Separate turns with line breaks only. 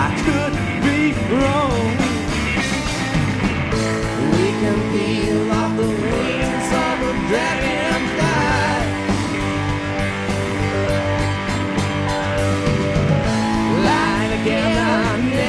I could be wrong. We can peel off the